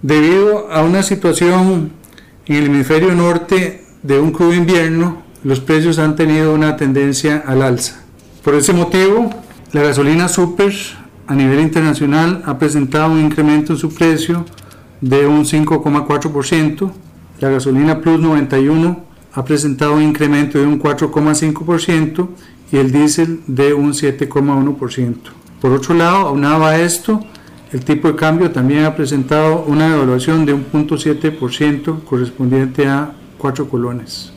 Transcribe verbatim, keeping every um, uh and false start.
Debido a una situación en el hemisferio norte de un crudo invierno, los precios han tenido una tendencia al alza. Por ese motivo, la gasolina super a nivel internacional ha presentado un incremento en su precio de un cinco coma cuatro por ciento, la gasolina Plus noventa y uno ha presentado un incremento de un cuatro coma cinco por ciento y el diésel de un siete coma uno por ciento. Por otro lado, aunado a esto, el tipo de cambio también ha presentado una devaluación de un punto siete por ciento correspondiente a cuatro colones.